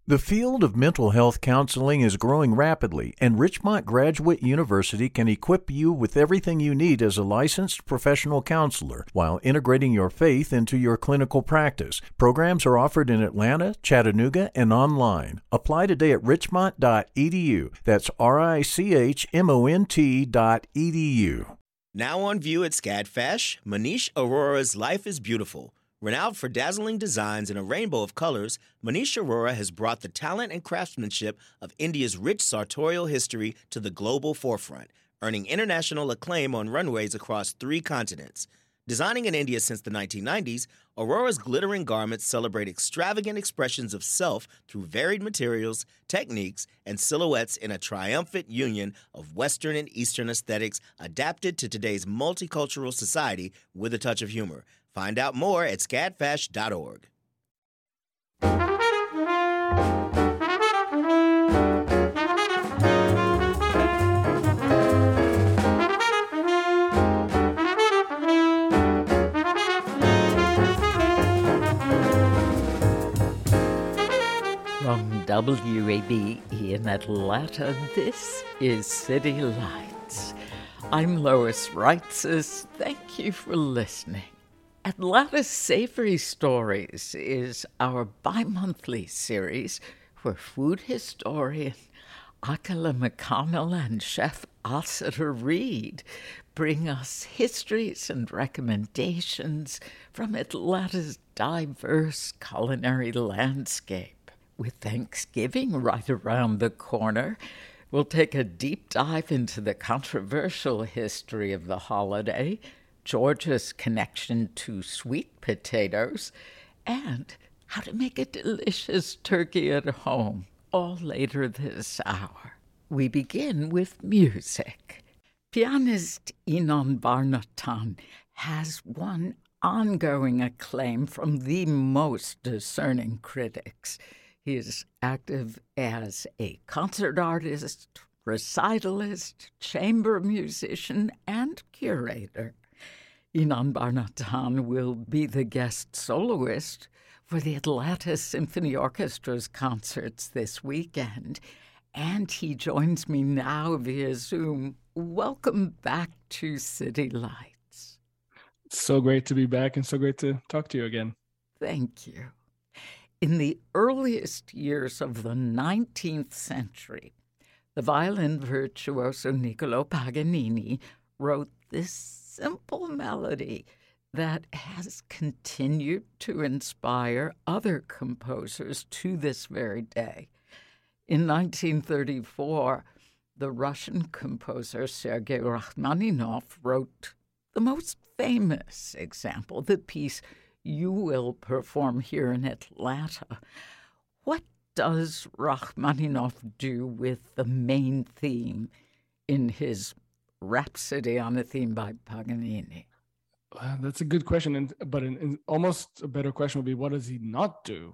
The field of mental health counseling is growing rapidly, and Richmont Graduate University can equip you with everything you need as a licensed professional counselor while integrating your faith into your clinical practice. Programs are offered in Atlanta, Chattanooga, and online. Apply today at richmont.edu. That's richmont.edu. Now on view at SCADFesh, Manish Arora's Life is Beautiful. Renowned for dazzling designs in a rainbow of colors, Manish Arora has brought the talent and craftsmanship of India's rich sartorial history to the global forefront, earning international acclaim on runways across 3 continents. Designing in India since the 1990s, Aurora's glittering garments celebrate extravagant expressions of self through varied materials, techniques, and silhouettes in a triumphant union of Western and Eastern aesthetics adapted to today's multicultural society with a touch of humor. Find out more at scadfash.org. From WABE in Atlanta, this is City Lights. I'm Lois Reitzes. Thank you for listening. Atlanta's Savory Stories is our bi-monthly series where food historian Akala McConnell and chef Asada Reed bring us histories and recommendations from Atlanta's diverse culinary landscape. With Thanksgiving right around the corner, we'll take a deep dive into the controversial history of the holiday, Georgia's connection to sweet potatoes, and how to make a delicious turkey at home, all later this hour. We begin with music. Pianist Inon Barnatan has won ongoing acclaim from the most discerning critics. He is active as a concert artist, recitalist, chamber musician, and curator. Inon Barnatan will be the guest soloist for the Atlanta Symphony Orchestra's concerts this weekend, and he joins me now via Zoom. Welcome back to City Lights. So great to be back and so great to talk to you again. Thank you. In the earliest years of the 19th century, the violin virtuoso Niccolò Paganini wrote this simple melody that has continued to inspire other composers to this very day. In 1934, the Russian composer Sergei Rachmaninoff wrote the most famous example, the piece you will perform here in Atlanta. What does Rachmaninoff do with the main theme in his Rhapsody on a Theme by Paganini? That's a good question, but almost a better question would be, what does he not do?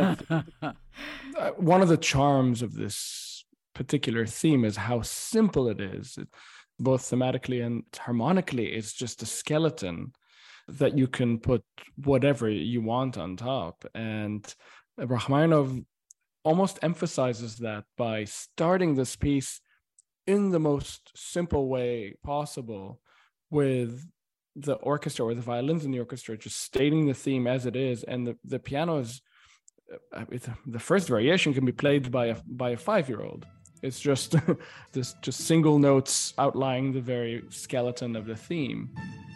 One of the charms of this particular theme is how simple it is, both thematically and harmonically. It's just a skeleton that you can put whatever you want on top. And Rachmaninoff almost emphasizes that by starting this piece in the most simple way possible, with the orchestra or the violins in the orchestra just stating the theme as it is, and the piano is the first variation can be played by a 5-year-old. It's just this just single notes outlining the very skeleton of the theme.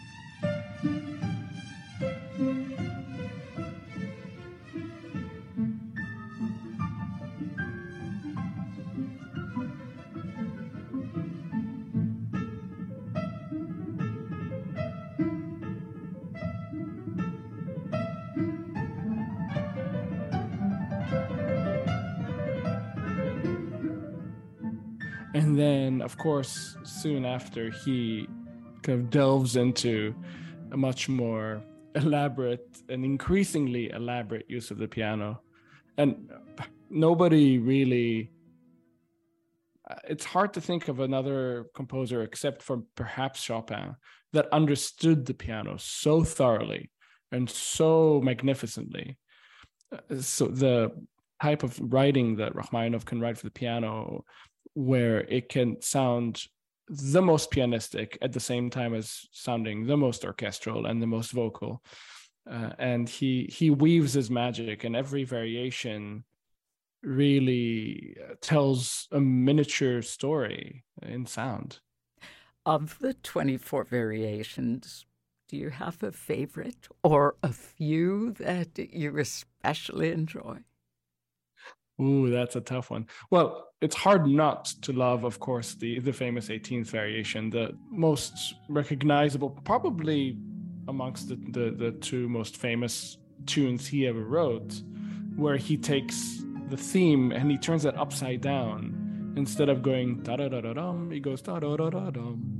And then, of course, soon after, he kind of delves into a much more elaborate and increasingly elaborate use of the piano. And nobody really, it's hard to think of another composer except for perhaps Chopin that understood the piano so thoroughly and so magnificently. So type of writing that Rachmaninoff can write for the piano, where it can sound the most pianistic at the same time as sounding the most orchestral and the most vocal. And he weaves his magic, and every variation really tells a miniature story in sound. Of the 24 variations, do you have a favorite or a few that you especially enjoy? Ooh, that's a tough one. Well, it's hard not to love, of course, the famous 18th variation, the most recognizable, probably amongst the two most famous tunes he ever wrote, where he takes the theme and he turns it upside down. Instead of going da-da-da-da-dum, he goes da-da-da-da-dum.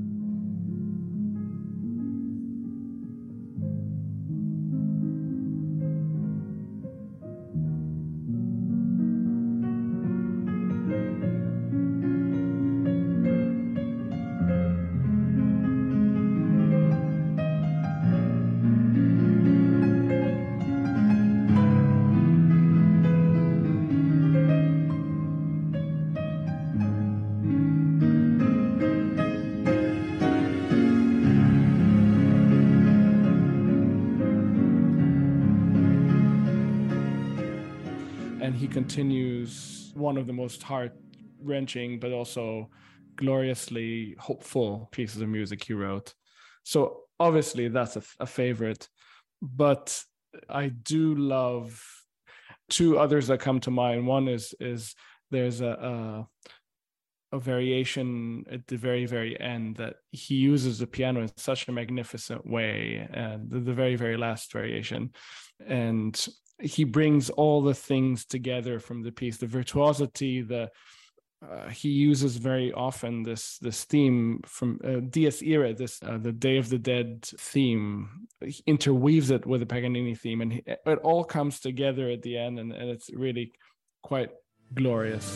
And he continues one of the most heart-wrenching, but also gloriously hopeful pieces of music he wrote. So obviously that's a favorite. But I do love two others that come to mind. One is there's a variation at the very, very end that he uses the piano in such a magnificent way, and the very, very last variation. And he brings all the things together from the piece, the virtuosity, he uses very often this theme from Dies Irae, the Day of the Dead theme. He interweaves it with the Paganini theme, and it all comes together at the end, and it's really quite glorious.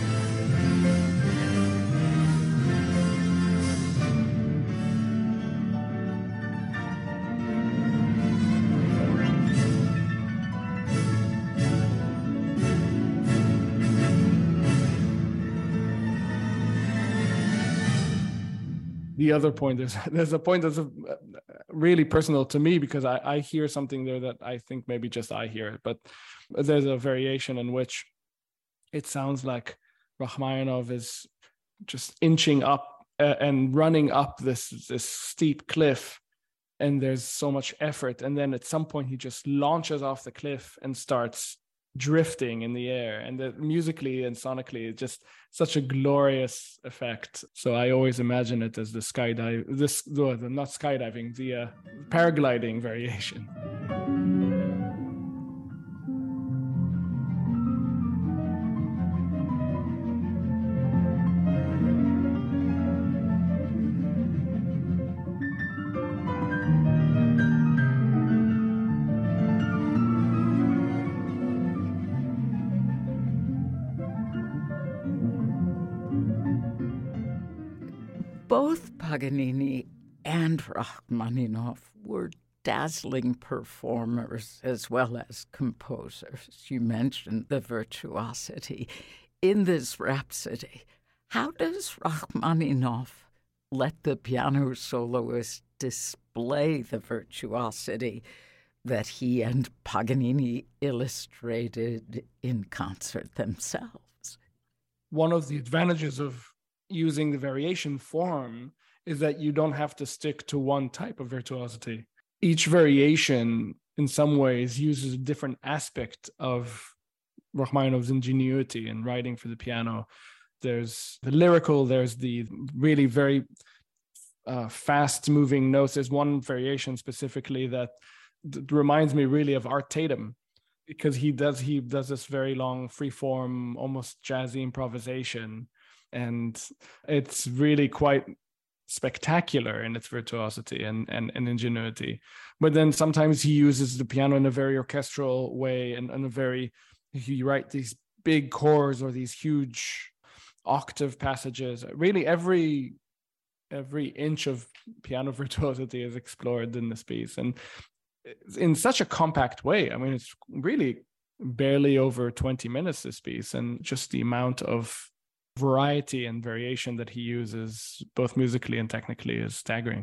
The other point, there's a point that's really personal to me, because I hear something there that I think maybe just I hear it, but there's a variation in which it sounds like Rachmaninoff is just inching up and running up this steep cliff, and there's so much effort, and then at some point he just launches off the cliff and starts drifting in the air, and musically and sonically it's just such a glorious effect. So I always imagine it as the paragliding variation. Both Paganini and Rachmaninoff were dazzling performers as well as composers. You mentioned the virtuosity. In this Rhapsody, how does Rachmaninoff let the piano soloist display the virtuosity that he and Paganini illustrated in concert themselves? One of the advantages of using the variation form is that you don't have to stick to one type of virtuosity. Each variation, in some ways, uses a different aspect of Rachmaninoff's ingenuity in writing for the piano. There's the lyrical, there's the really very fast-moving notes. There's one variation specifically that reminds me really of Art Tatum, because he does this very long, free-form, almost jazzy improvisation. And it's really quite spectacular in its virtuosity and ingenuity. But then sometimes he uses the piano in a very orchestral way, and he writes these big chords or these huge octave passages. Really, every inch of piano virtuosity is explored in this piece, and in such a compact way. I mean, it's really barely over 20 minutes, this piece, and just the amount of variety and variation that he uses, both musically and technically, is staggering.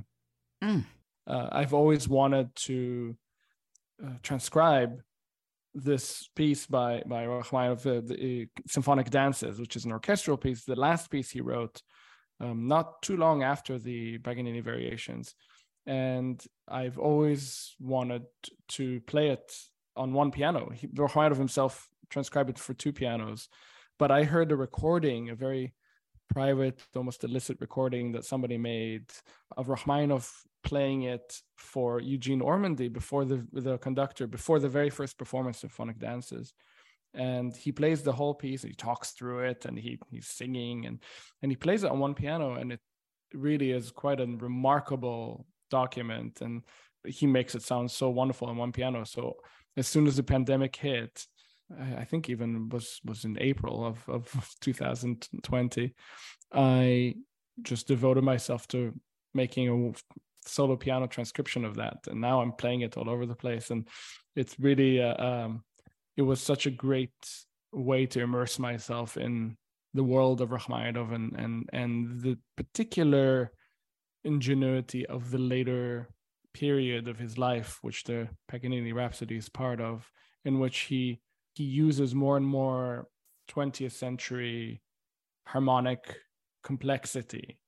I've always wanted to transcribe this piece by Rachmaninoff, the Symphonic Dances, which is an orchestral piece, the last piece he wrote not too long after the Paganini Variations. And I've always wanted to play it on one piano. Rachmaninoff himself transcribed it for two pianos. But I heard a recording, a very private, almost illicit recording that somebody made of Rachmaninoff playing it for Eugene Ormandy before the conductor, before the very first performance of Symphonic Dances. And he plays the whole piece, he talks through it, and he's singing, and he plays it on one piano, and it really is quite a remarkable document, and he makes it sound so wonderful on one piano. So as soon as the pandemic hit, I think even was in April of 2020, I just devoted myself to making a solo piano transcription of that, and now I'm playing it all over the place. And it's really it was such a great way to immerse myself in the world of Rachmaninoff and the particular ingenuity of the later period of his life, which the Paganini Rhapsody is part of, in which he uses more and more 20th century harmonic complexity.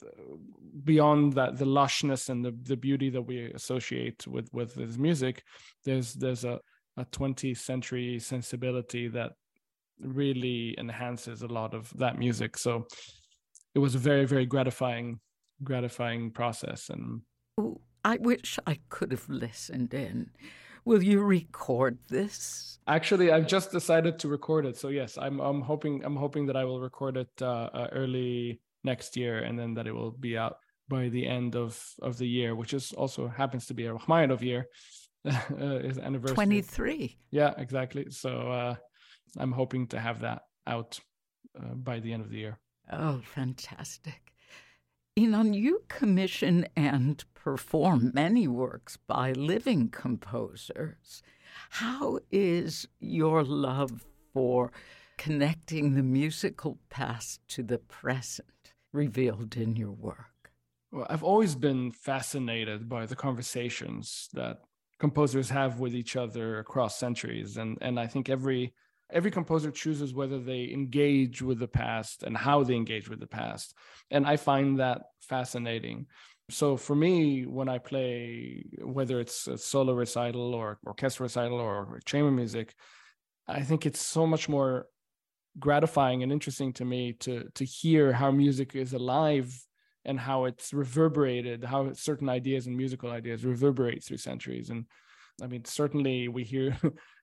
Beyond that, the lushness and the beauty that we associate with his music, there's a 20th century sensibility that really enhances a lot of that music. So it was a very, very gratifying process. And I wish I could have listened in. Will you record this? Actually, I've just decided to record it. So yes, I'm hoping that I will record it early next year, and then that it will be out by the end of the year, which is also happens to be a Rachmaninoff year, his anniversary. 23. Yeah, exactly. So I'm hoping to have that out by the end of the year. Oh, fantastic. Ynon, you commission and perform many works by living composers. How is your love for connecting the musical past to the present revealed in your work? Well, I've always been fascinated by the conversations that composers have with each other across centuries. And I think every composer chooses whether they engage with the past and how they engage with the past. And I find that fascinating. So for me, when I play, whether it's a solo recital or orchestral recital or chamber music, I think it's so much more gratifying and interesting to me to hear how music is alive and how it's reverberated, how certain ideas and musical ideas reverberate through centuries. And I mean, certainly we hear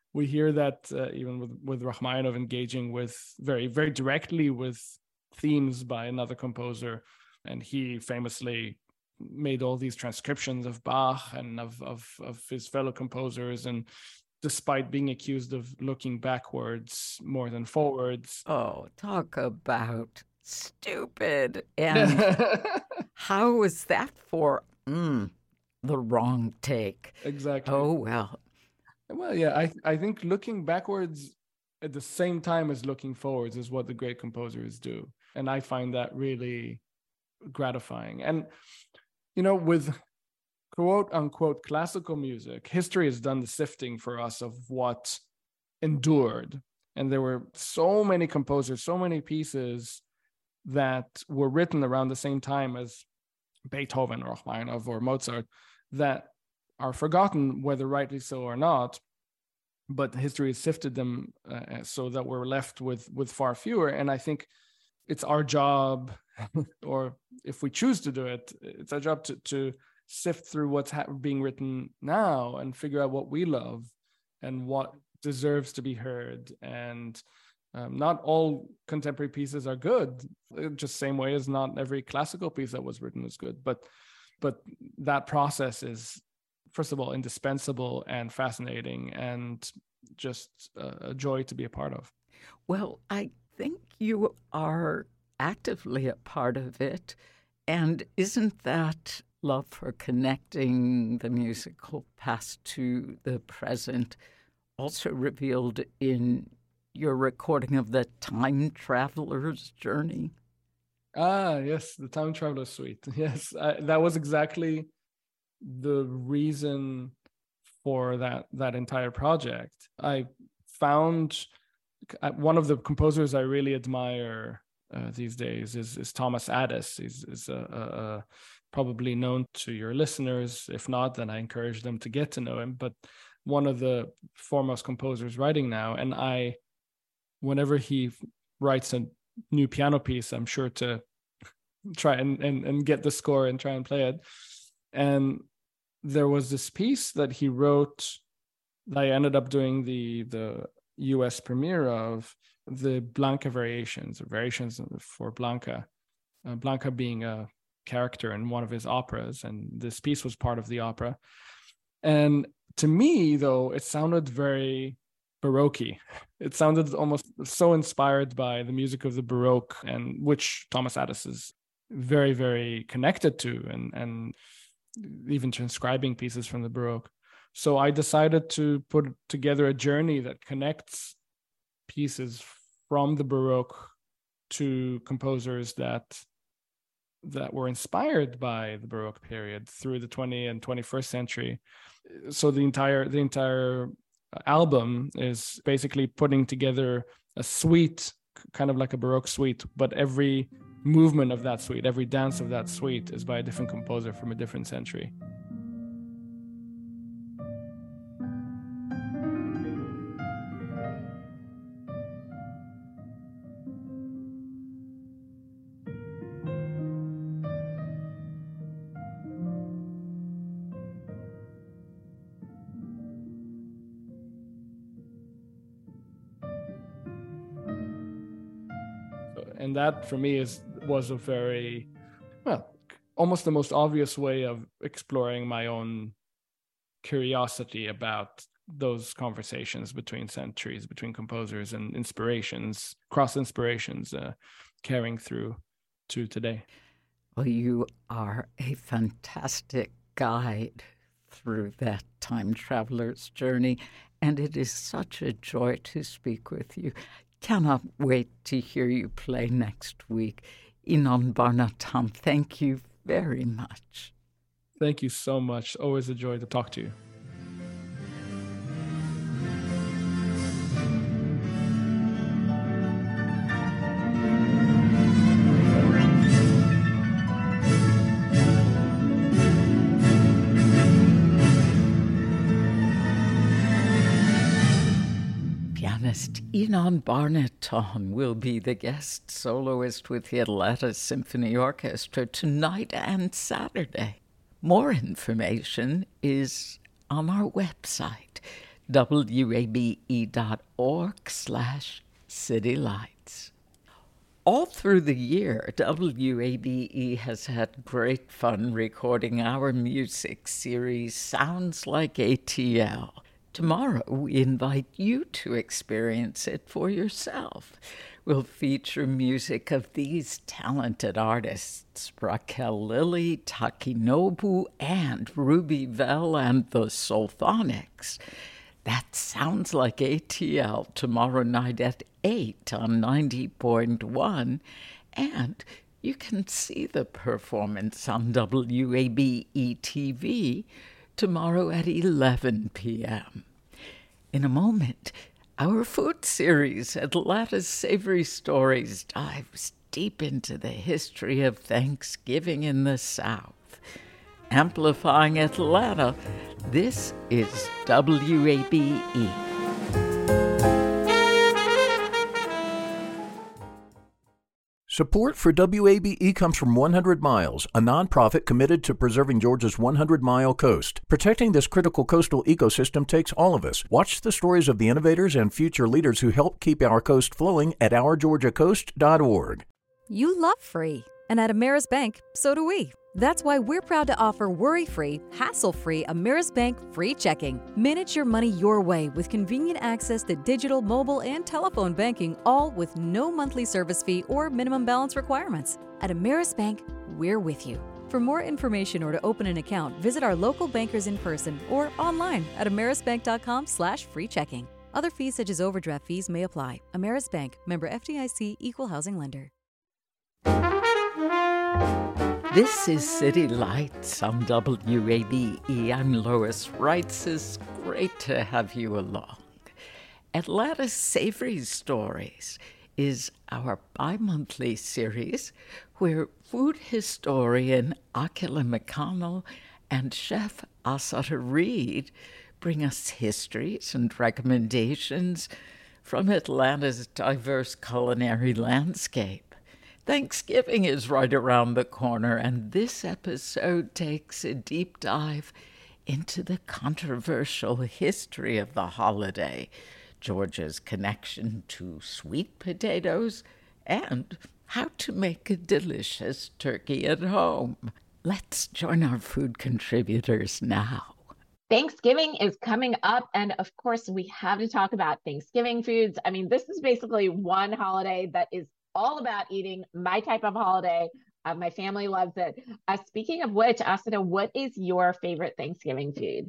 that even with Rachmaninoff engaging with very, very directly with themes by another composer. And he famously made all these transcriptions of Bach and of his fellow composers. And despite being accused of looking backwards more than forwards. Oh, talk about stupid. And how was that for the wrong take? Exactly. Oh, well. Well, yeah, I think looking backwards at the same time as looking forwards is what the great composers do. And I find that really gratifying. And, you know, with quote unquote classical music, history has done the sifting for us of what endured. And there were so many composers, so many pieces that were written around the same time as Beethoven or Rachmaninoff or Mozart that are forgotten, whether rightly so or not, but history has sifted them so that we're left with far fewer. And I think it's our job, or if we choose to do it, it's our job to sift through what's being written now and figure out what we love and what deserves to be heard. And not all contemporary pieces are good, just same way as not every classical piece that was written is good. But that process is, first of all, indispensable and fascinating and just a joy to be a part of. Well, I think you are actively a part of it. And isn't that love for connecting the musical past to the present also revealed in your recording of the Time Traveler's Journey. Ah, yes, the Time Traveler's Suite. Yes, that was exactly the reason for that entire project. I found one of the composers I really admire these days is Thomas Addis. He's probably known to your listeners. If not, then I encourage them to get to know him. But one of the foremost composers writing now, and whenever he writes a new piano piece, I'm sure to try and get the score and try and play it. And there was this piece that he wrote that I ended up doing the US premiere of, the Blanca variations for Blanca. Blanca being a character in one of his operas, and this piece was part of the opera. And to me, though, it sounded very Baroque. It sounded almost so inspired by the music of the Baroque, and which Thomas Addis is very, very connected to, and even transcribing pieces from the Baroque. So I decided to put together a journey that connects pieces from the Baroque to composers that were inspired by the Baroque period through the 20th and 21st century. So the entire album is basically putting together a suite, kind of like a Baroque suite, but every movement of that suite, every dance of that suite is by a different composer from a different century. And that for me was a very, almost the most obvious way of exploring my own curiosity about those conversations between centuries, between composers and inspirations, cross inspirations, carrying through to today. Well, you are a fantastic guide through that time traveler's journey, and it is such a joy to speak with you. Cannot wait to hear you play next week. Inon Bar-Natan, thank you very much. Thank you so much. Always a joy to talk to you. Inon Bar-Natan will be the guest soloist with the Atlanta Symphony Orchestra tonight and Saturday. More information is on our website, wabe.org/citylights. All through the year, WABE has had great fun recording our music series, Sounds Like ATL. Tomorrow, we invite you to experience it for yourself. We'll feature music of these talented artists, Raquel Lilly, Takinobu, and Ruby Vell and the Sulphonics. That Sounds Like ATL tomorrow night at 8 on 90.1, and you can see the performance on WABE TV tomorrow at 11 p.m. In a moment, our food series, Atlanta's Savory Stories, dives deep into the history of Thanksgiving in the South. Amplifying Atlanta, this is WABE. Support for WABE comes from 100 Miles, a nonprofit committed to preserving Georgia's 100-mile coast. Protecting this critical coastal ecosystem takes all of us. Watch the stories of the innovators and future leaders who help keep our coast flowing at OurGeorgiaCoast.org. You love free, and at Ameris Bank, so do we. That's why we're proud to offer worry-free, hassle-free Ameris Bank free checking. Manage your money your way with convenient access to digital, mobile, and telephone banking, all with no monthly service fee or minimum balance requirements. At Ameris Bank, we're with you. For more information or to open an account, visit our local bankers in person or online at amerisbank.com/free checking. Other fees such as overdraft fees may apply. Ameris Bank, member FDIC, equal housing lender. This is City Lights on WABE. I'm Lois Reitzes. It's great to have you along. Atlanta Savory Stories is our bi-monthly series where food historian Akila McConnell and chef Assata Reed bring us histories and recommendations from Atlanta's diverse culinary landscape. Thanksgiving is right around the corner, and this episode takes a deep dive into the controversial history of the holiday, Georgia's connection to sweet potatoes, and how to make a delicious turkey at home. Let's join our food contributors now. Thanksgiving is coming up, and of course, we have to talk about Thanksgiving foods. I mean, this is basically one holiday that is all about eating, my type of holiday. My family loves it. Speaking of which, Asada, what is your favorite Thanksgiving food?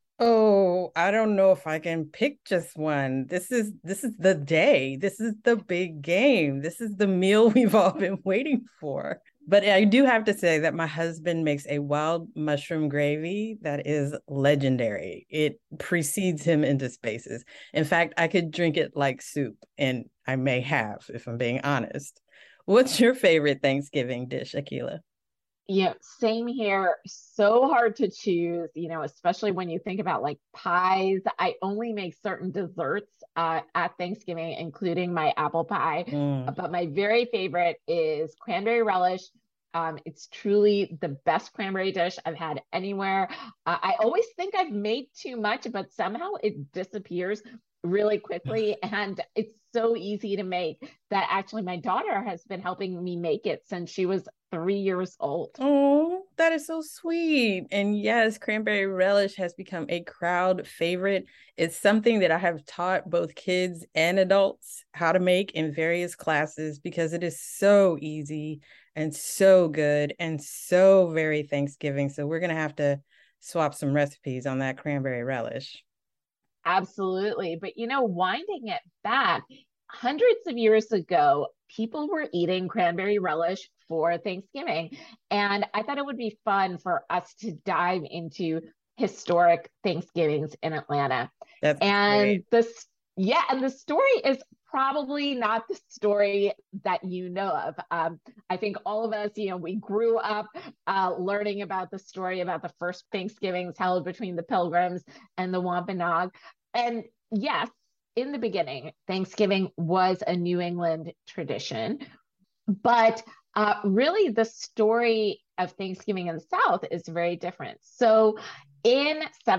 Oh, I don't know if I can pick just one. This is the day. This is the big game. This is the meal we've all been waiting for. But I do have to say that my husband makes a wild mushroom gravy that is legendary. It precedes him into spaces. In fact, I could drink it like soup, and I may have, if I'm being honest. What's your favorite Thanksgiving dish, Akila? Yeah, same here. So hard to choose, especially when you think about like pies. I only make certain desserts at Thanksgiving, including my apple pie. But my very favorite is cranberry relish. It's truly the best cranberry dish I've had anywhere. I always think I've made too much, but somehow it disappears really quickly. And it's so easy to make that actually my daughter has been helping me make it since she was 3 years old. Oh, that is so sweet. And yes, cranberry relish has become a crowd favorite. It's something that I have taught both kids and adults how to make in various classes because it is so easy and so good and so very Thanksgiving. So we're going to have to swap some recipes on that cranberry relish. Absolutely. But, winding it back, hundreds of years ago, people were eating cranberry relish for Thanksgiving. And I thought it would be fun for us to dive into historic Thanksgivings in Atlanta. That's and great. And the story is probably not the story that you know of. I think all of us, we grew up learning about the story about the first Thanksgivings held between the Pilgrims and the Wampanoag. And yes, in the beginning, Thanksgiving was a New England tradition, but really the story of Thanksgiving in the South is very different. So in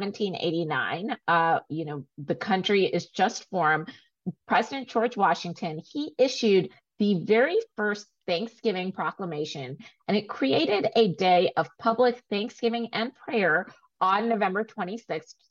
1789, the country is just formed. President George Washington, he issued the very first Thanksgiving proclamation, and it created a day of public thanksgiving and prayer on November 26,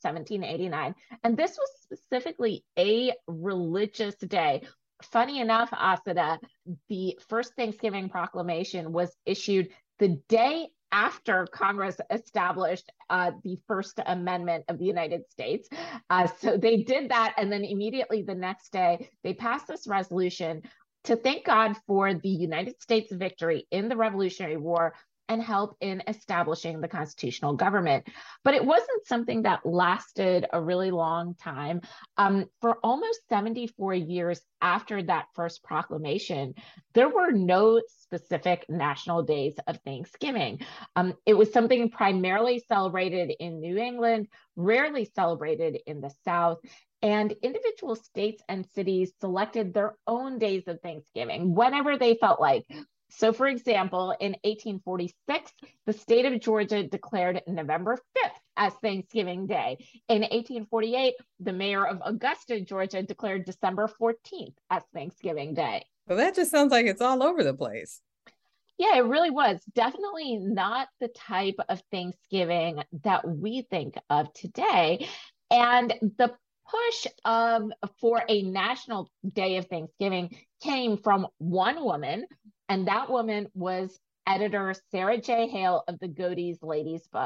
1789. And this was specifically a religious day. Funny enough, Asada, the first Thanksgiving proclamation was issued the day after Congress established the First Amendment of the United States. So they did that. And then immediately the next day, they passed this resolution to thank God for the United States victory in the Revolutionary War and help in establishing the constitutional government. But it wasn't something that lasted a really long time. For almost 74 years after that first proclamation, there were no specific national days of Thanksgiving. It was something primarily celebrated in New England, rarely celebrated in the South. And individual states and cities selected their own days of Thanksgiving whenever they felt like. So, for example, in 1846, the state of Georgia declared November 5th as Thanksgiving Day. In 1848, the mayor of Augusta, Georgia, declared December 14th as Thanksgiving Day. Well, that just sounds like it's all over the place. Yeah, it really was. Definitely not the type of Thanksgiving that we think of today. And the push for a national day of Thanksgiving came from one woman, and that woman was editor Sarah J. Hale of the Godey's Ladies Book.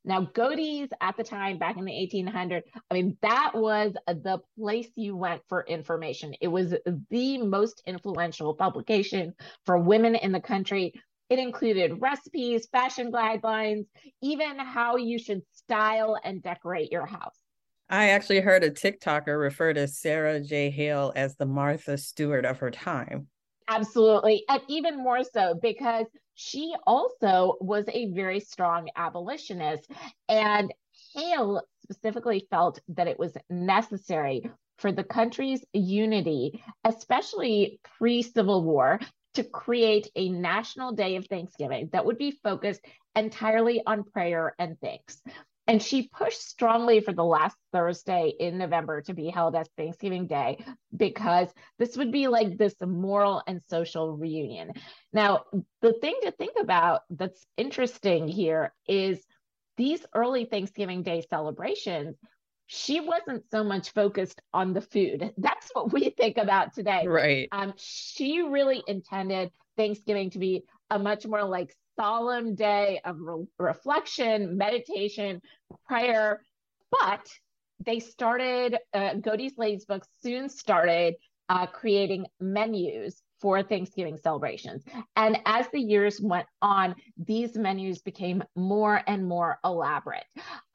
Now, Godey's at the time, back in the 1800s, I mean, that was the place you went for information. It was the most influential publication for women in the country. It included recipes, fashion guidelines, even how you should style and decorate your house. I actually heard a TikToker refer to Sarah J. Hale as the Martha Stewart of her time. Absolutely. And even more so because she also was a very strong abolitionist. And Hale specifically felt that it was necessary for the country's unity, especially pre-Civil War, to create a national day of Thanksgiving that would be focused entirely on prayer and thanks. And she pushed strongly for the last Thursday in November to be held as Thanksgiving Day because this would be like this moral and social reunion. Now, the thing to think about that's interesting here is these early Thanksgiving Day celebrations, she wasn't so much focused on the food. That's what we think about today. Right. She really intended Thanksgiving to be a much more like solemn day of reflection, meditation, prayer. But they started, Godey's Ladies Book soon started creating menus for Thanksgiving celebrations. And as the years went on, these menus became more and more elaborate.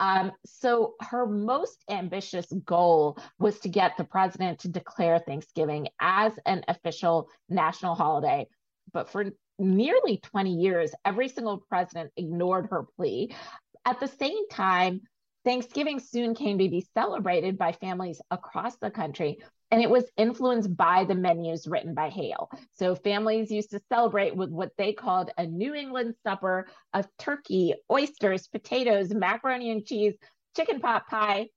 So her most ambitious goal was to get the president to declare Thanksgiving as an official national holiday. But for nearly 20 years, every single president ignored her plea. At the same time, Thanksgiving soon came to be celebrated by families across the country, and it was influenced by the menus written by Hale. So families used to celebrate with what they called a New England supper of turkey, oysters, potatoes, macaroni and cheese, chicken pot pie,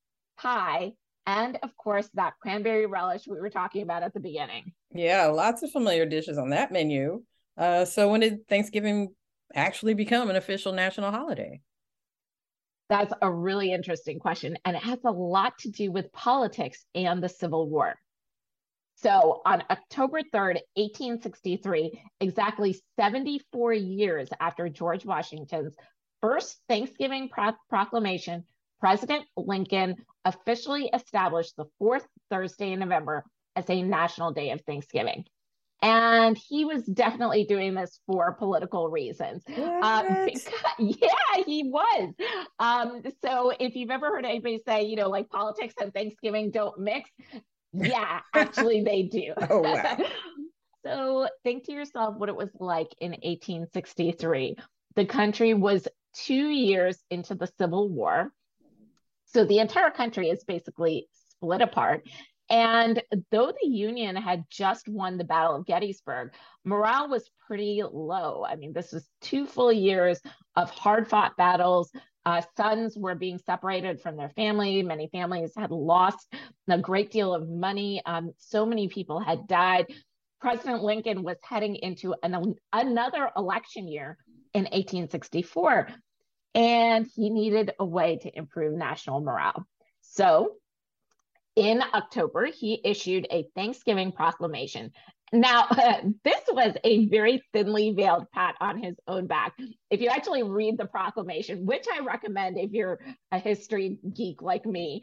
and of course that cranberry relish we were talking about at the beginning. Yeah, lots of familiar dishes on that menu. So when did Thanksgiving actually become an official national holiday? That's a really interesting question, and it has a lot to do with politics and the Civil War. So on October 3rd, 1863, exactly 74 years after George Washington's first Thanksgiving proclamation, President Lincoln officially established the fourth Thursday in November as a national day of Thanksgiving. And he was definitely doing this for political reasons. Yeah, he was. So if you've ever heard anybody say, you know, like politics and Thanksgiving don't mix, yeah, actually they do. Oh, wow. So think to yourself what it was like in 1863. The country was 2 years into the Civil War. So the entire country is basically split apart. And though the Union had just won the Battle of Gettysburg, morale was pretty low. I mean, this was 2 full years of hard-fought battles. Sons were being separated from their family. Many families had lost a great deal of money. So many people had died. President Lincoln was heading into another election year in 1864, and he needed a way to improve national morale. So in October, he issued a Thanksgiving proclamation. Now, this was a very thinly veiled pat on his own back. If you actually read the proclamation, which I recommend if you're a history geek like me,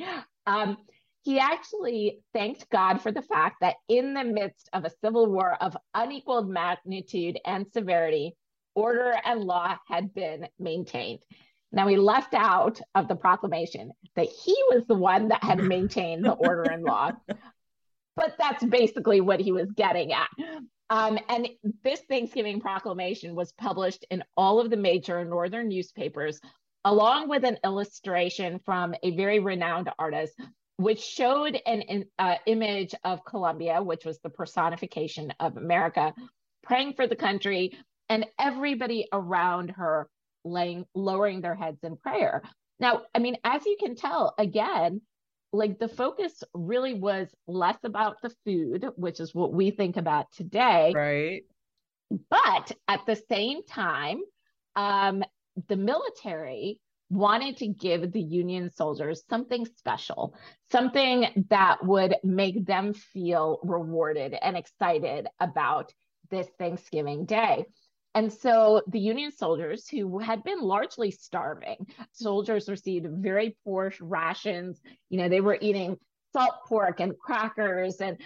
he actually thanked God for the fact that in the midst of a civil war of unequaled magnitude and severity, order and law had been maintained. Now, he left out of the proclamation that he was the one that had maintained the order and law, but that's basically what he was getting at. And this Thanksgiving proclamation was published in all of the major northern newspapers, along with an illustration from a very renowned artist, which showed an image of Columbia, which was the personification of America, praying for the country, and everybody around her lowering their heads in prayer. Now, I mean, as you can tell, again, like the focus really was less about the food, which is what we think about today. Right. But at the same time, the military wanted to give the Union soldiers something special, something that would make them feel rewarded and excited about this Thanksgiving Day. And so the Union soldiers, who had been largely starving, soldiers received very poor rations. They were eating salt pork and crackers and,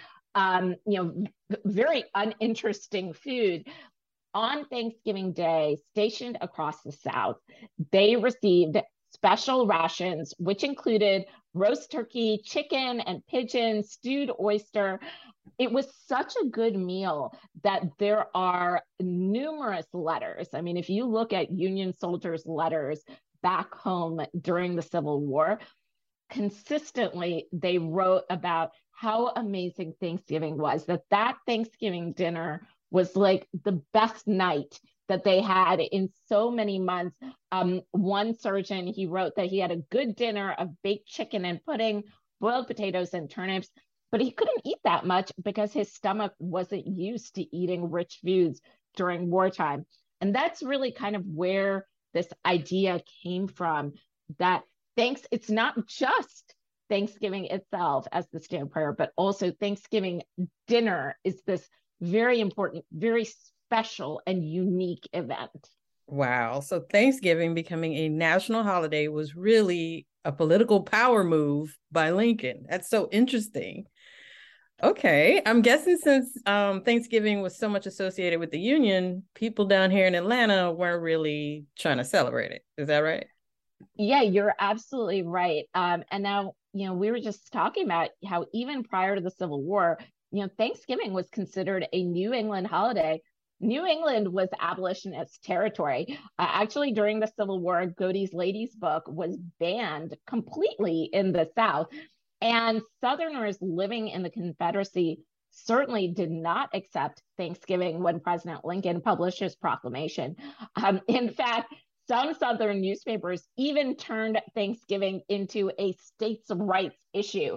very uninteresting food. On Thanksgiving Day, stationed across the South, they received special rations, which included roast turkey, chicken and pigeon, stewed oyster. It was such a good meal that there are numerous letters. I mean, if you look at Union soldiers' letters back home during the Civil War, consistently they wrote about how amazing Thanksgiving was, that Thanksgiving dinner was like the best night that they had in so many months. One surgeon, he wrote that he had a good dinner of baked chicken and pudding, boiled potatoes and turnips, but he couldn't eat that much because his stomach wasn't used to eating rich foods during wartime. And that's really kind of where this idea came from, that it's not just Thanksgiving itself as the stand prayer, but also Thanksgiving dinner is this very important, very special and unique event. Wow. So Thanksgiving becoming a national holiday was really a political power move by Lincoln. That's so interesting. Okay. I'm guessing since Thanksgiving was so much associated with the Union, people down here in Atlanta weren't really trying to celebrate it. Is that right? Yeah, you're absolutely right. And now, we were just talking about how even prior to the Civil War, Thanksgiving was considered a New England holiday. New England was abolitionist territory. Actually, during the Civil War, Godey's Lady's Book was banned completely in the South. And Southerners living in the Confederacy certainly did not accept Thanksgiving when President Lincoln published his proclamation. In fact, some Southern newspapers even turned Thanksgiving into a states' rights issue.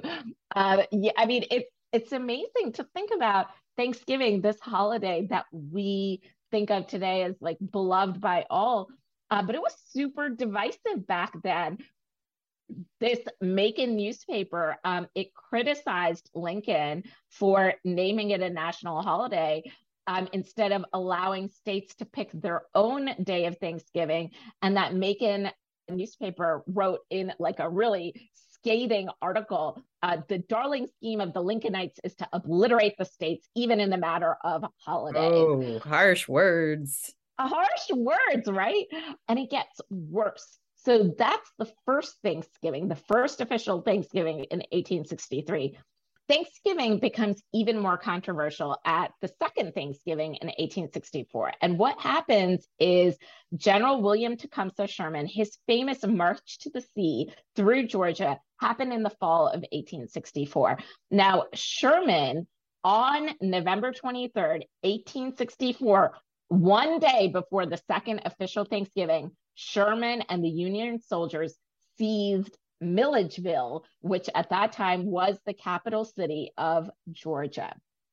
It's amazing to think about Thanksgiving, this holiday that we think of today as like beloved by all, but it was super divisive back then. This Macon newspaper, it criticized Lincoln for naming it a national holiday instead of allowing states to pick their own day of Thanksgiving. And that Macon newspaper wrote in like a really scathing article, the darling scheme of the Lincolnites is to obliterate the states, even in the matter of holidays. Oh, harsh words. Harsh words, right? And it gets worse. So that's the first Thanksgiving, the first official Thanksgiving in 1863. Thanksgiving becomes even more controversial at the second Thanksgiving in 1864. And what happens is General William Tecumseh Sherman, his famous March to the Sea through Georgia, happened in the fall of 1864. Now, Sherman, on November 23rd, 1864, one day before the second official Thanksgiving, Sherman and the Union soldiers seized Milledgeville, which at that time was the capital city of Georgia.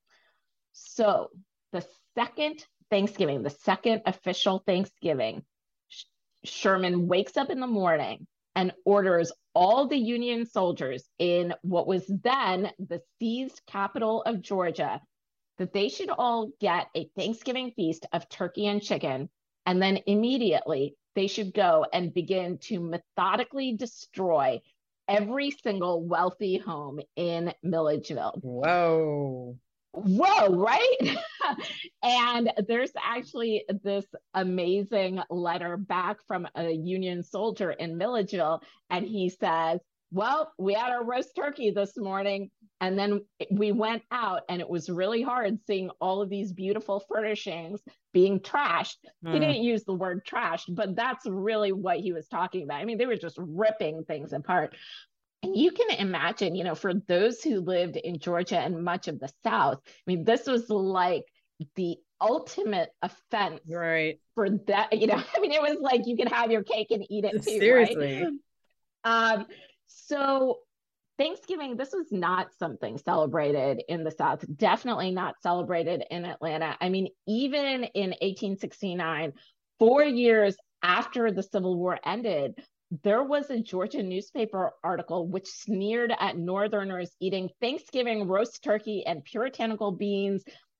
So the second Thanksgiving, the second official Thanksgiving, Sherman wakes up in the morning and orders all the Union soldiers in what was then the seized capital of Georgia that they should all get a Thanksgiving feast of turkey and chicken, and then immediately they should go and begin to methodically destroy every single wealthy home in Milledgeville. Whoa, right? And there's actually this amazing letter back from a Union soldier in Milledgeville, and he says, well, we had our roast turkey this morning, and then we went out, and it was really hard seeing all of these beautiful furnishings being trashed. He didn't use the word trashed, but that's really what he was talking about. I mean, they were just ripping things apart. And you can imagine, for those who lived in Georgia and much of the South, I mean, this was like the ultimate offense, right? For that, I mean, it was like you could have your cake and eat it too. Seriously. Right? So Thanksgiving, this was not something celebrated in the South, definitely not celebrated in Atlanta. I mean, even in 1869, 4 years after the Civil War ended, there was a Georgia newspaper article which sneered at Northerners eating Thanksgiving roast turkey and puritanical beans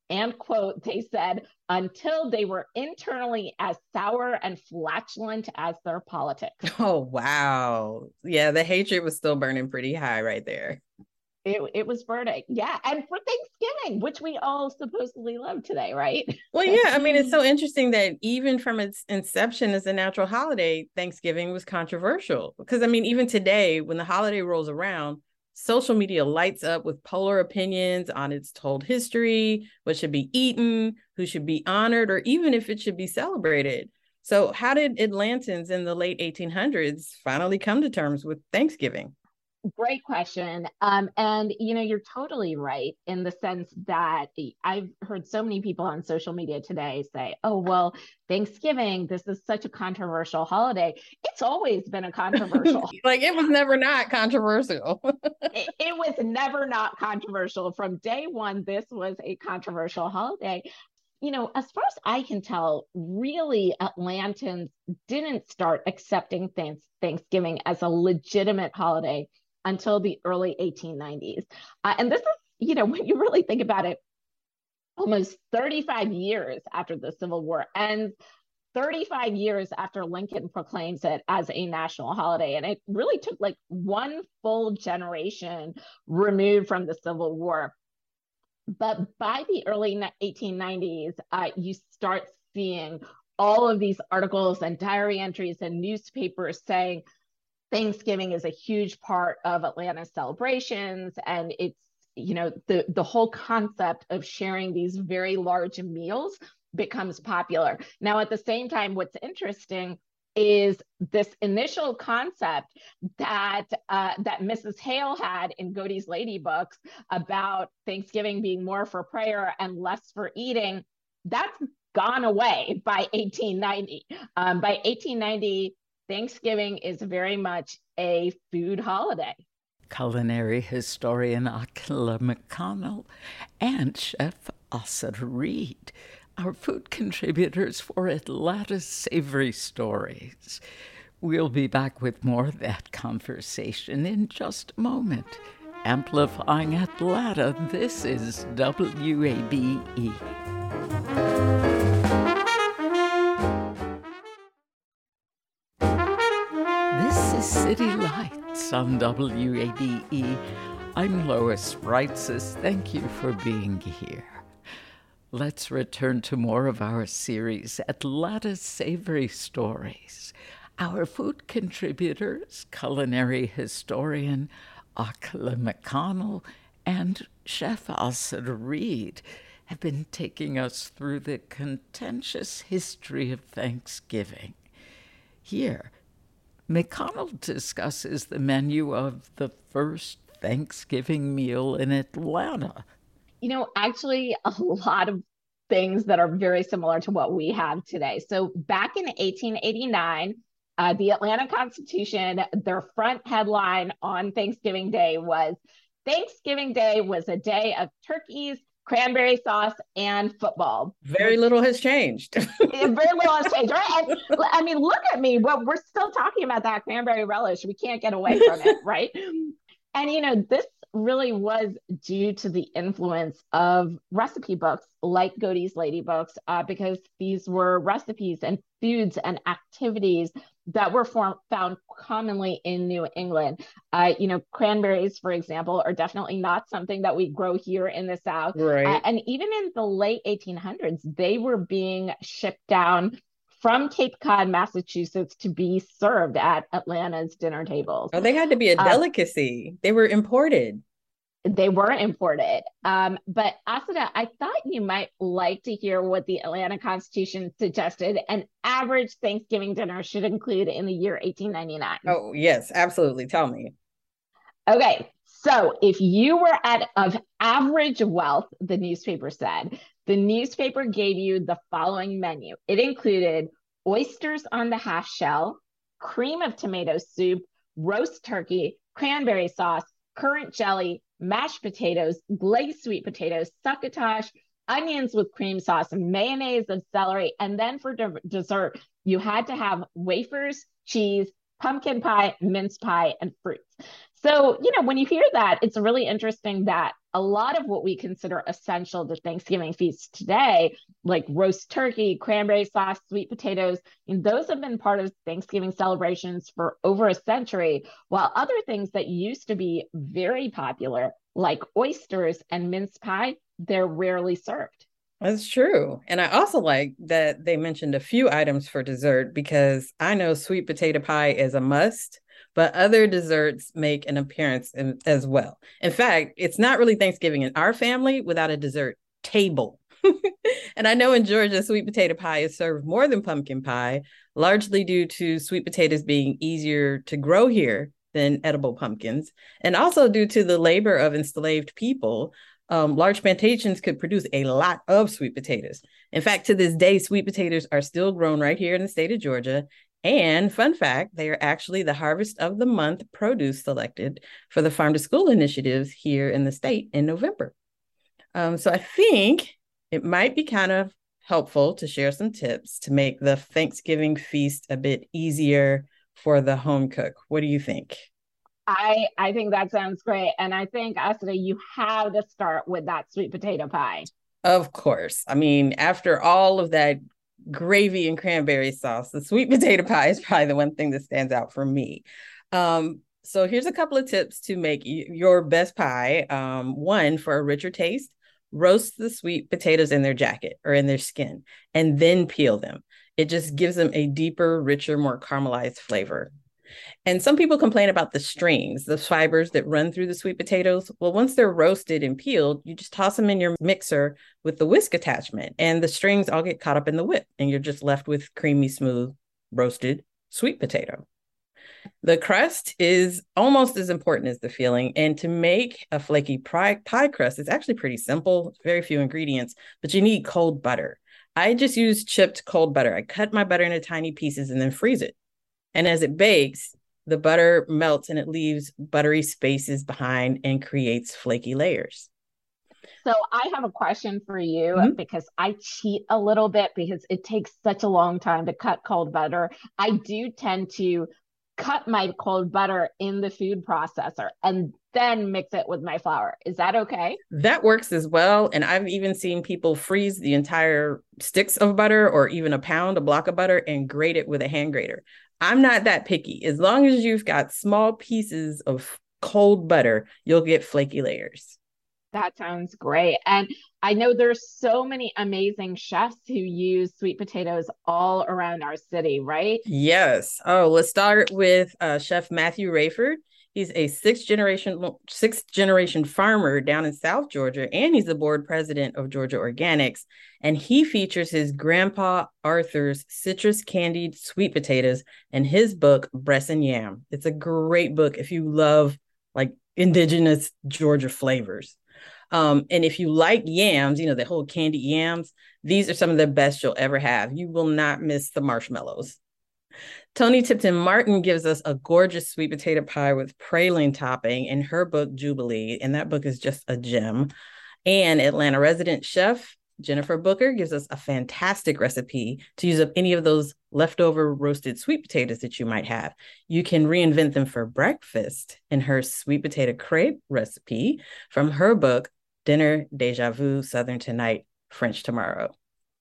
and quote, they said, until they were internally as sour and flatulent as their politics. Oh, wow. Yeah, the hatred was still burning pretty high right there. It was burning. Yeah. And for Thanksgiving, which we all supposedly love today, right? Well, yeah, I mean, it's so interesting that even from its inception as a natural holiday, Thanksgiving was controversial. Because, I mean, even today, when the holiday rolls around, social media lights up with polar opinions on its told history, what should be eaten, who should be honored, or even if it should be celebrated. So how did Atlantans in the late 1800s finally come to terms with Thanksgiving? Great question. And, you're totally right in the sense that I've heard so many people on social media today say, oh, well, Thanksgiving, this is such a controversial holiday. It's always been a controversial. Like it was never not controversial. it was never not controversial. From day one, this was a controversial holiday. As far as I can tell, really, Atlantans didn't start accepting Thanksgiving as a legitimate holiday until the early 1890s. And this is, when you really think about it, almost 35 years after the Civil War ends, 35 years after Lincoln proclaims it as a national holiday. And it really took like one full generation removed from the Civil War. But by the early 1890s, you start seeing all of these articles and diary entries and newspapers saying Thanksgiving is a huge part of Atlanta's celebrations. And it's, the whole concept of sharing these very large meals becomes popular. Now, at the same time, what's interesting is this initial concept that Mrs. Hale had in Godey's Lady books about Thanksgiving being more for prayer and less for eating. That's gone away by 1890. By 1890, Thanksgiving is very much a food holiday. Culinary historian Akila McConnell and Chef Asa Reed, our food contributors for Atlanta's Savory Stories. We'll be back with more of that conversation in just a moment. Amplifying Atlanta, this is WABE. This is City Lights on WABE. I'm Lois Reitzes. Thank you for being here. Let's return to more of our series, Atlanta's Savory Stories. Our food contributors, culinary historian Akila McConnell and Chef Asa Reed, have been taking us through the contentious history of Thanksgiving. Here, McConnell discusses the menu of the first Thanksgiving meal in Atlanta. Actually, a lot of things that are very similar to what we have today. So back in 1889, the Atlanta Constitution, their front headline on Thanksgiving Day was, Thanksgiving Day was a day of turkeys, cranberry sauce, and football. Very little has changed. Very little has changed, right? And, I mean, look at me. Well, we're still talking about that cranberry relish. We can't get away from it, right? And, this really was due to the influence of recipe books like Godey's Lady books, because these were recipes and foods and activities that were found commonly in New England. Cranberries, for example, are definitely not something that we grow here in the South. Right. And even in the late 1800s, they were being shipped down from Cape Cod, Massachusetts, to be served at Atlanta's dinner tables. Oh, they had to be a delicacy. They were imported. They weren't imported. But Asada, I thought you might like to hear what the Atlanta Constitution suggested an average Thanksgiving dinner should include in the year 1899. Oh, yes, absolutely. Tell me. Okay, so if you were of average wealth, the newspaper said, the newspaper gave you the following menu. It included oysters on the half shell, cream of tomato soup, roast turkey, cranberry sauce, currant jelly, mashed potatoes, glazed sweet potatoes, succotash, onions with cream sauce, mayonnaise of celery, and then for dessert, you had to have wafers, cheese, pumpkin pie, mince pie, and fruits. So, when you hear that, it's really interesting that a lot of what we consider essential to Thanksgiving feasts today, like roast turkey, cranberry sauce, sweet potatoes, and those have been part of Thanksgiving celebrations for over a century, while other things that used to be very popular, like oysters and mince pie, they're rarely served. That's true. And I also like that they mentioned a few items for dessert, because I know sweet potato pie is a must, but other desserts make an appearance as well. In fact, it's not really Thanksgiving in our family without a dessert table. And I know in Georgia, sweet potato pie is served more than pumpkin pie, largely due to sweet potatoes being easier to grow here than edible pumpkins, and also due to the labor of enslaved people. Large plantations could produce a lot of sweet potatoes. In fact, to this day, sweet potatoes are still grown right here in the state of Georgia. And fun fact, they are actually the harvest of the month produce selected for the Farm to School initiatives here in the state in November. So I think it might be kind of helpful to share some tips to make the Thanksgiving feast a bit easier for the home cook. What do you think? I think that sounds great. And I think, Asada, you have to start with that sweet potato pie. Of course. I mean, after all of that gravy and cranberry sauce, the sweet potato pie is probably the one thing that stands out for me. So here's a couple of tips to make your best pie. One, for a richer taste, roast the sweet potatoes in their jacket or in their skin, and then peel them. It just gives them a deeper, richer, more caramelized flavor. And some people complain about the strings, the fibers that run through the sweet potatoes. Well, once they're roasted and peeled, you just toss them in your mixer with the whisk attachment, and the strings all get caught up in the whip, and you're just left with creamy, smooth, roasted sweet potato. The crust is almost as important as the filling. And to make a flaky pie crust, it's actually pretty simple, very few ingredients, but you need cold butter. I just use chipped cold butter. I cut my butter into tiny pieces and then freeze it. And as it bakes, the butter melts and it leaves buttery spaces behind and creates flaky layers. So I have a question for you, because I cheat a little bit because it takes such a long time to cut cold butter. I do tend to cut my cold butter in the food processor and then mix it with my flour. Is that okay? That works as well. And I've even seen people freeze the entire sticks of butter or even a block of butter, and grate it with a hand grater. I'm not that picky. As long as you've got small pieces of cold butter, you'll get flaky layers. That sounds great. And I know there's so many amazing chefs who use sweet potatoes all around our city, right? Yes. Oh, let's start with Chef Matthew Rayford. He's a sixth generation farmer down in South Georgia, and he's the board president of Georgia Organics. And he features his grandpa Arthur's citrus candied sweet potatoes in his book, Bresson Yam. It's a great book if you love like indigenous Georgia flavors. And if you like yams, the whole candied yams, these are some of the best you'll ever have. You will not miss the marshmallows. Toni Tipton Martin gives us a gorgeous sweet potato pie with praline topping in her book, Jubilee. And that book is just a gem. And Atlanta resident chef Jennifer Booker gives us a fantastic recipe to use up any of those leftover roasted sweet potatoes that you might have. You can reinvent them for breakfast in her sweet potato crepe recipe from her book, Dinner, Deja Vu, Southern Tonight, French Tomorrow.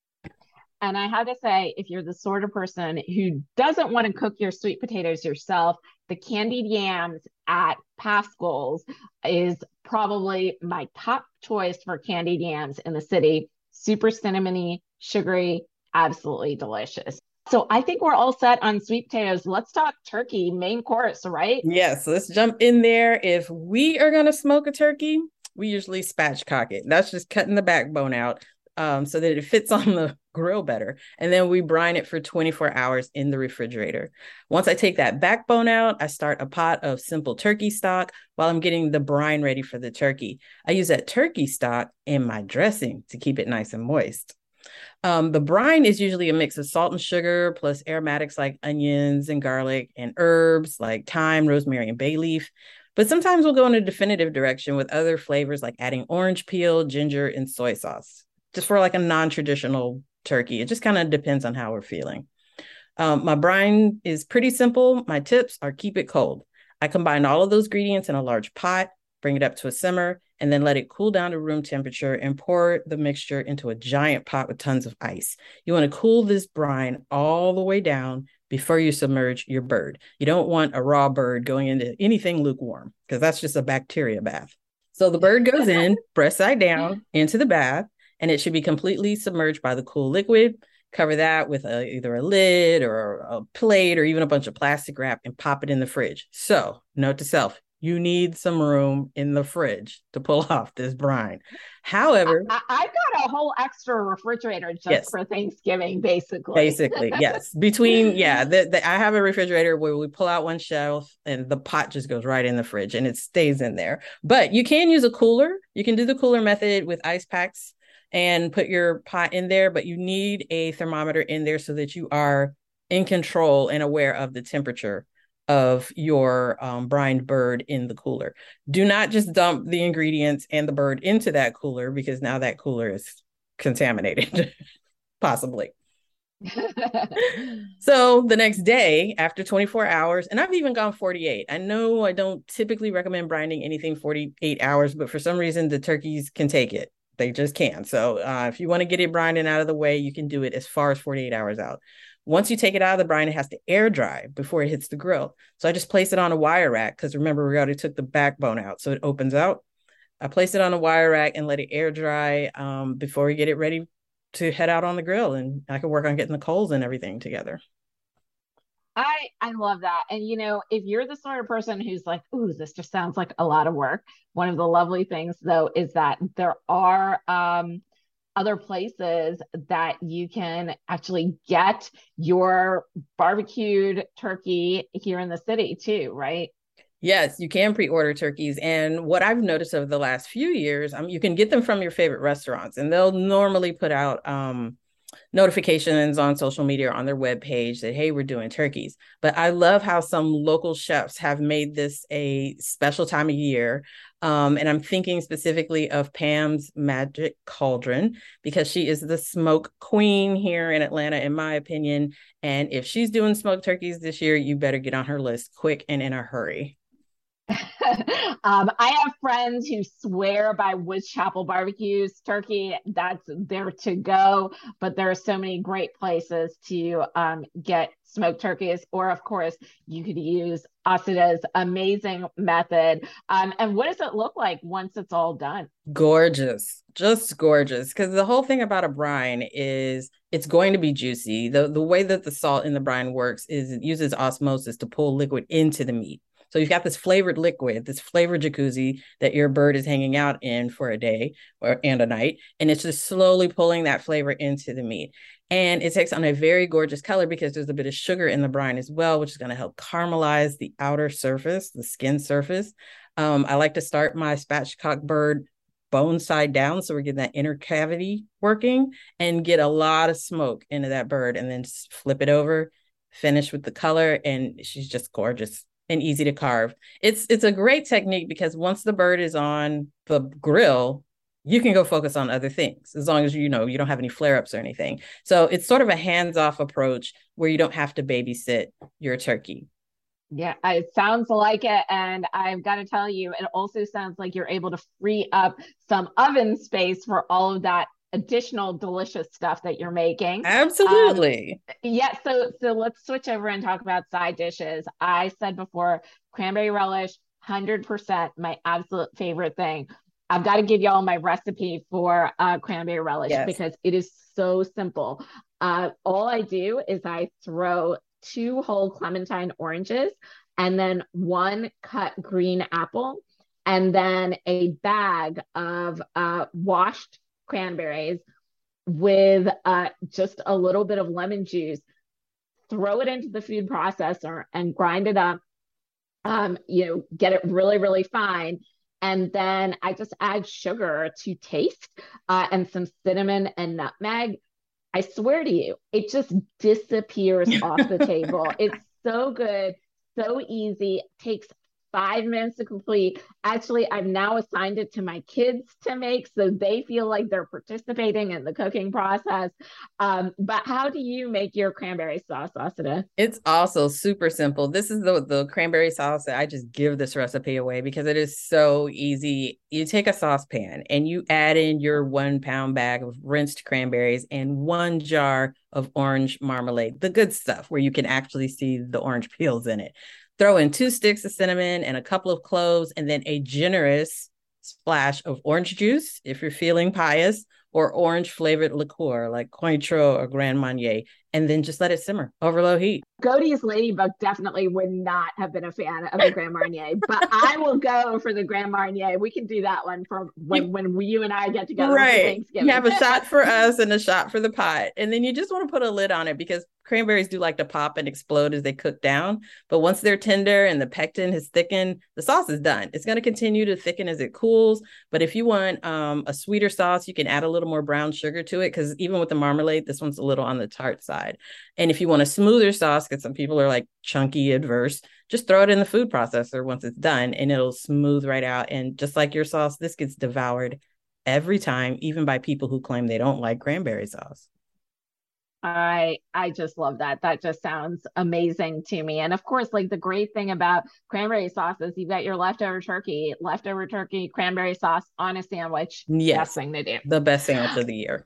And I have to say, if you're the sort of person who doesn't want to cook your sweet potatoes yourself, the candied yams at Pascal's is probably my top choice for candied yams in the city. Super cinnamony, sugary, absolutely delicious. So I think we're all set on sweet potatoes. Let's talk turkey, main course, right? Yes, let's jump in there. If we are going to smoke a turkey, we usually spatchcock it. That's just cutting the backbone out so that it fits on the grill better. And then we brine it for 24 hours in the refrigerator. Once I take that backbone out, I start a pot of simple turkey stock while I'm getting the brine ready for the turkey. I use that turkey stock in my dressing to keep it nice and moist. The brine is usually a mix of salt and sugar plus aromatics like onions and garlic and herbs like thyme, rosemary, and bay leaf. But sometimes we'll go in a definitive direction with other flavors like adding orange peel, ginger, and soy sauce, just for like a non-traditional turkey. It just kind of depends on how we're feeling. My brine is pretty simple. My tips are keep it cold. I combine all of those ingredients in a large pot, bring it up to a simmer, and then let it cool down to room temperature and pour the mixture into a giant pot with tons of ice. You want to cool this brine all the way down before you submerge your bird. You don't want a raw bird going into anything lukewarm because that's just a bacteria bath. So the bird goes in breast side down into the bath, and it should be completely submerged by the cool liquid. Cover that with either a lid or a plate or even a bunch of plastic wrap and pop it in the fridge. So, note to self, you need some room in the fridge to pull off this brine. However, I've got a whole extra refrigerator just for Thanksgiving, basically. Basically, yes. I have a refrigerator where we pull out one shelf and the pot just goes right in the fridge and it stays in there. But you can use a cooler. You can do the cooler method with ice packs and put your pot in there, but you need a thermometer in there so that you are in control and aware of the temperature of your brined bird in the cooler. Do not just dump the ingredients and the bird into that cooler because now that cooler is contaminated, possibly. So the next day, after 24 hours, and I've even gone 48. I know I don't typically recommend brining anything 48 hours, but for some reason the turkeys can take it. They just can. So if you want to get it brined and out of the way, you can do it as far as 48 hours out. Once you take it out of the brine, it has to air dry before it hits the grill. So I just place it on a wire rack because remember, we already took the backbone out. So it opens out. I place it on a wire rack and let it air dry before we get it ready to head out on the grill. And I can work on getting the coals and everything together. I love that. And, if you're the sort of person who's like, ooh, this just sounds like a lot of work. One of the lovely things, though, is that there are other places that you can actually get your barbecued turkey here in the city, too, right? Yes, you can pre-order turkeys. And what I've noticed over the last few years, you can get them from your favorite restaurants, and they'll normally put out notifications on social media or on their webpage that, hey, we're doing turkeys. But I love how some local chefs have made this a special time of year. And I'm thinking specifically of Pam's Magic Cauldron because she is the smoke queen here in Atlanta, in my opinion. And if she's doing smoked turkeys this year, you better get on her list quick and in a hurry. I have friends who swear by Woods Chapel Barbecue's turkey. That's there to go. But there are so many great places to get smoked turkeys. Or, of course, you could use Asida's amazing method. And what does it look like once it's all done? Gorgeous. Just gorgeous. Because the whole thing about a brine is it's going to be juicy. The way that the salt in the brine works is it uses osmosis to pull liquid into the meat. So you've got this flavored liquid, this flavored jacuzzi that your bird is hanging out in for a day and a night. And it's just slowly pulling that flavor into the meat. And it takes on a very gorgeous color because there's a bit of sugar in the brine as well, which is going to help caramelize the outer surface, the skin surface. I like to start my spatchcock bird bone side down. So we're getting that inner cavity working and get a lot of smoke into that bird and then just flip it over, finish with the color. And she's just gorgeous and easy to carve. It's a great technique because once the bird is on the grill, you can go focus on other things as long as you don't have any flare-ups or anything. So it's sort of a hands-off approach where you don't have to babysit your turkey. Yeah, it sounds like it. And I've got to tell you, it also sounds like you're able to free up some oven space for all of that additional delicious stuff that you're making. Absolutely. So let's switch over and talk about side dishes. I said before, cranberry relish, 100% my absolute favorite thing. I've got to give y'all my recipe for cranberry relish because it is so simple. All I do is I throw 2 whole clementine oranges and then 1 cut green apple and then a bag of washed cranberries with just a little bit of lemon juice. Throw it into the food processor and grind it up. Get it really, really fine. And then I just add sugar to taste and some cinnamon and nutmeg. I swear to you, it just disappears off the table. It's so good, so easy, takes 5 minutes to complete. Actually, I've now assigned it to my kids to make so they feel like they're participating in the cooking process. But how do you make your cranberry sauce, Asada? It's also super simple. This is the cranberry sauce that I just give this recipe away because it is so easy. You take a saucepan and you add in your 1 pound bag of rinsed cranberries and 1 jar of orange marmalade, the good stuff where you can actually see the orange peels in it. Throw in 2 sticks of cinnamon and a couple of cloves, and then a generous splash of orange juice if you're feeling pious, or orange flavored liqueur like Cointreau or Grand Marnier, and then just let it simmer over low heat. Godey's Ladybug definitely would not have been a fan of the Grand Marnier, but I will go for the Grand Marnier. We can do that one for when you and I get together for Thanksgiving. You have a shot for us and a shot for the pot. And then you just want to put a lid on it because cranberries do like to pop and explode as they cook down. But once they're tender and the pectin has thickened, the sauce is done. It's going to continue to thicken as it cools. But if you want a sweeter sauce, you can add a little more brown sugar to it because even with the marmalade, this one's a little on the tart side. And if you want a smoother sauce, because some people are like chunky adverse, just throw it in the food processor once it's done and it'll smooth right out. And just like your sauce, this gets devoured every time, even by people who claim they don't like cranberry sauce. I just love that. That just sounds amazing to me. And of course, like the great thing about cranberry sauce is you've got your leftover turkey, cranberry sauce on a sandwich. Yes. Best thing to do. The best sandwich of the year.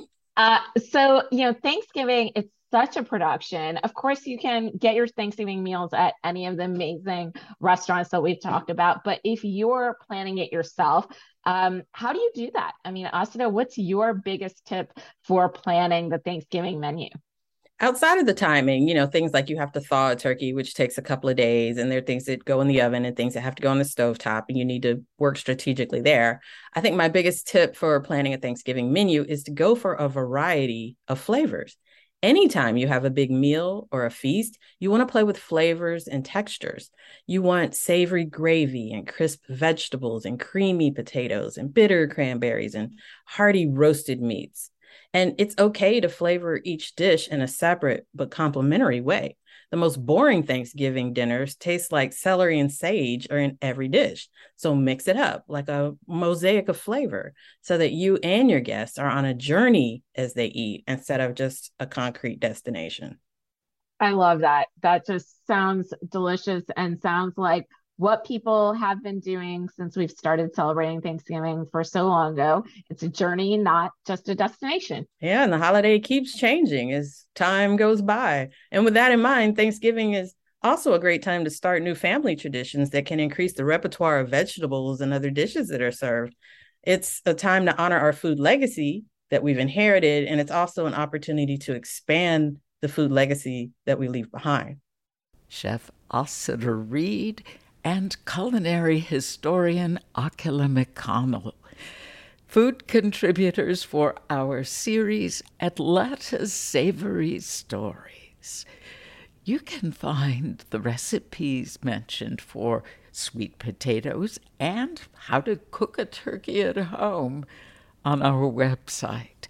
So, Thanksgiving, it's such a production. Of course, you can get your Thanksgiving meals at any of the amazing restaurants that we've talked about. But if you're planning it yourself, how do you do that? I mean, Asada, what's your biggest tip for planning the Thanksgiving menu? Outside of the timing, things like you have to thaw a turkey, which takes a couple of days, and there are things that go in the oven and things that have to go on the stovetop, and you need to work strategically there. I think my biggest tip for planning a Thanksgiving menu is to go for a variety of flavors. Anytime you have a big meal or a feast, you want to play with flavors and textures. You want savory gravy and crisp vegetables and creamy potatoes and bitter cranberries and hearty roasted meats. And it's okay to flavor each dish in a separate but complementary way. The most boring Thanksgiving dinners taste like celery and sage are in every dish. So mix it up like a mosaic of flavor so that you and your guests are on a journey as they eat instead of just a concrete destination. I love that. That just sounds delicious and sounds like what people have been doing since we've started celebrating Thanksgiving for so long ago. It's a journey, not just a destination. Yeah, and the holiday keeps changing as time goes by. And with that in mind, Thanksgiving is also a great time to start new family traditions that can increase the repertoire of vegetables and other dishes that are served. It's a time to honor our food legacy that we've inherited, and it's also an opportunity to expand the food legacy that we leave behind. Chef Asada Reed and culinary historian Akila McConnell, food contributors for our series Atlanta's Savory Stories. You can find the recipes mentioned for sweet potatoes and how to cook a turkey at home on our website,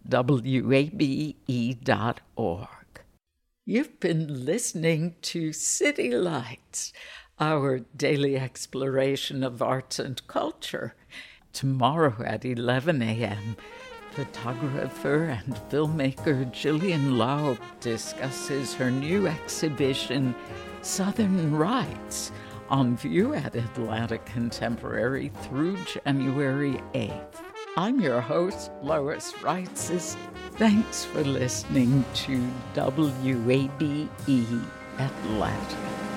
wabe.org. You've been listening to City Lights, our daily exploration of arts and culture. Tomorrow at 11 a.m., photographer and filmmaker Jillian Laub discusses her new exhibition, Southern Rights, on view at Atlanta Contemporary through January 8th. I'm your host, Lois Reitzes. Thanks for listening to WABE Atlanta.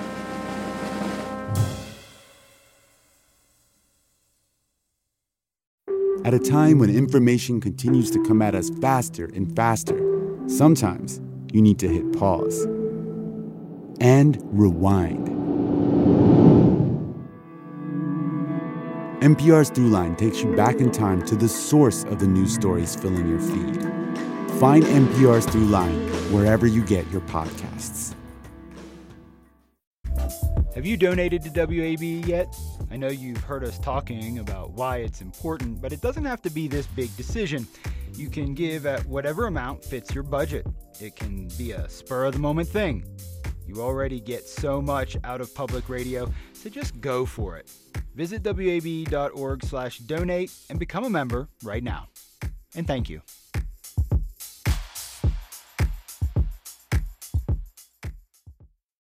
At a time when information continues to come at us faster and faster, sometimes you need to hit pause and rewind. NPR's Throughline takes you back in time to the source of the news stories filling your feed. Find NPR's Throughline wherever you get your podcasts. Have you donated to WABE yet? I know you've heard us talking about why it's important, but it doesn't have to be this big decision. You can give at whatever amount fits your budget. It can be a spur-of-the-moment thing. You already get so much out of public radio, so just go for it. Visit wabe.org/donate and become a member right now. And thank you.